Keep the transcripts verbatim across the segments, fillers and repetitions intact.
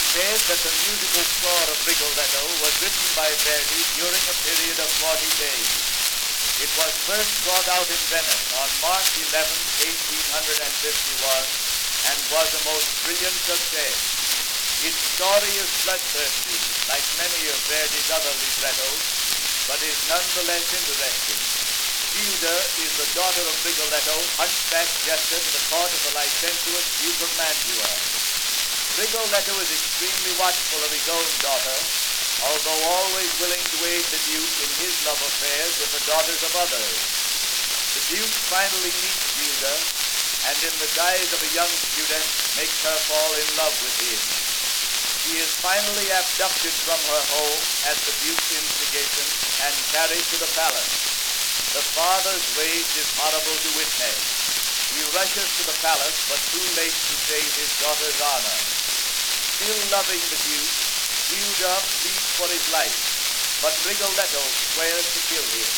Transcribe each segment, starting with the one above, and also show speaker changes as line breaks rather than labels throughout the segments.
said that the musical score of Rigoletto was written by Verdi during a period of forty days. It was first brought out in Venice on March eleventh, eighteen fifty-one, and was a most brilliant success. Its story is bloodthirsty, like many of Verdi's other librettos, but is nonetheless interesting. Gilda is the daughter of Rigoletto, hunchback jester to the court of the licentious Duke of Mantua. Rigoletto is extremely watchful of his own daughter, although always willing to aid the Duke in his love affairs with the daughters of others. The Duke finally meets Gilda, and in the guise of a young student, makes her fall in love with him. She is finally abducted from her home at the Duke's instigation and carried to the palace. The father's rage is horrible to witness. He rushes to the palace, but too late to save his daughter's honor. Still loving the Duke, Gilda pleads for his life, but Rigoletto swears to kill him.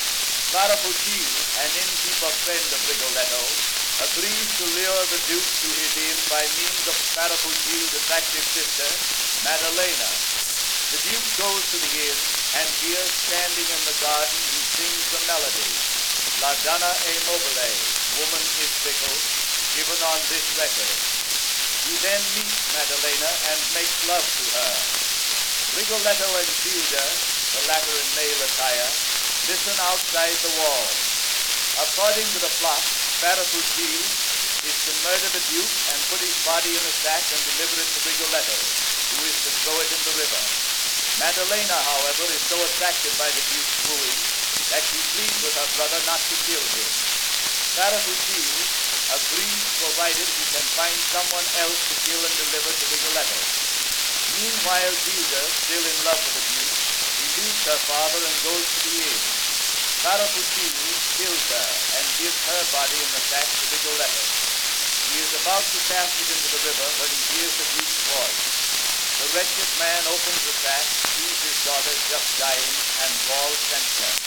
Sparafucil, an innkeeper friend of Rigoletto, agrees to lure the Duke to his inn by means of Sparafucil's attractive sister, Maddalena. The Duke goes to the inn, and here, standing in the garden, he sings the melody, La Donna è mobile, woman is fickle, given on this record. He then meets Maddalena and makes love to her. Rigoletto and Gilda, the latter in male attire, listen outside the wall. According to the plot, Sparafucil is to murder the Duke and put his body in a sack and deliver it to Rigoletto, who is to throw it in the river. Maddalena, however, is so attracted by the Duke's wooing that she pleads with her brother not to kill him. Sparafucil agrees provided he can find someone else to kill and deliver to Rigoletto. Meanwhile, Gilda, still in love with the Duke, leaves her father and goes to the inn. Sparafucil kills her and gives her body in the sack to Rigoletto. He is about to cast it into the river when he hears the Duke's voice. The wretched man opens the sack, sees his daughter just dying, and falls senseless.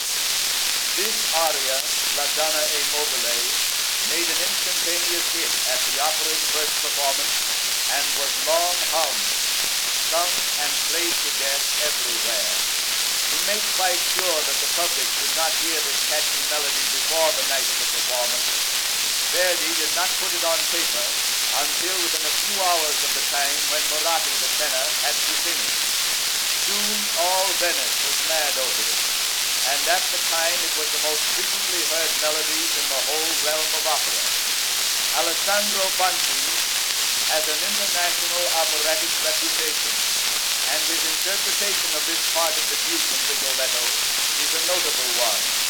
This aria, La Donna è mobile, made an instantaneous hit at the opera's first performance and was long hummed, sung and played to death everywhere. To make quite sure that the public should not hear this catchy melody before the night of the performance, Verdi did not put it on paper until within a few hours of the time when Moratti, the tenor, had to sing it. Soon all Venice was mad over it, and at the time it was the most frequently heard melody in the whole realm of opera. Alessandro Banti has an international operatic reputation, and his interpretation of this part of the Duke in Rigoletto is a notable one.